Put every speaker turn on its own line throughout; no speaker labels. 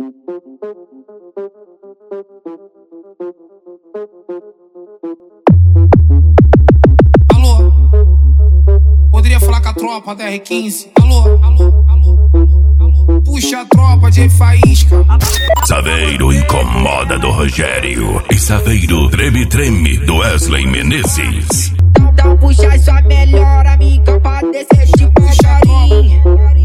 Alô, poderia falar com a tropa da R15? Alô. Puxa a tropa de faísca.
Saveiro incomoda do Rogério e Saveiro treme do Wesley Menezes.
Então puxa sua melhor amiga pra descer tipo chorinho.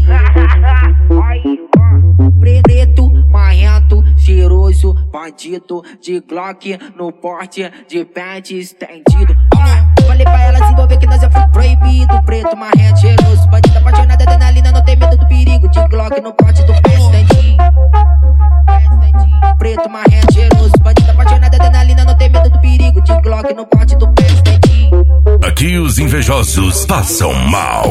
Preto, marrento, cheiroso, bandido de Glock no porte de pente estendido. Falei pra ela se envolver que nós já foi proibido. Preto, marrento, cheiroso, bandido apaixonado, adrenalina, não tem medo do perigo. De Glock no porte do pente estendido. Preto, marrento, cheiroso, bandido apaixonado, adrenalina, não tem medo do perigo. De Glock no porte do pente estendido.
Aqui os invejosos passam mal.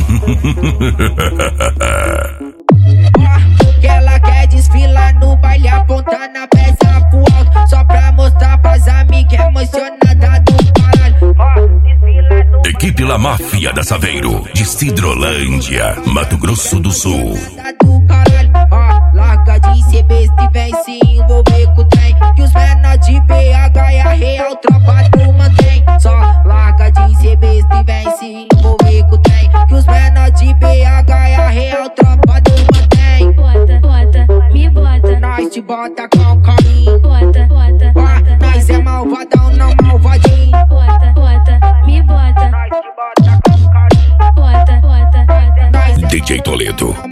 Que ela quer desfilar no baile, apontando a peça pro alto, só pra mostrar pras amigas emocionada do caralho.
Equipe La Máfia da Saveiro, de Cidrolândia, Mato Grosso do Sul.
Do caralho, larga de ser besta e vem se envolver com o trem. Que os menor de BH é a real tropa do mantém. Só larga de ser besta e vem se envolver com o trem. Que os menor de BH é a real tropa do mantém.
Bota, me bota.
Nós te bota com carinho.
Bota,
nós é malvadão, não malvadinho.
bota, me bota.
Nós te bota com carinho.
Bota.
DJ Toledo,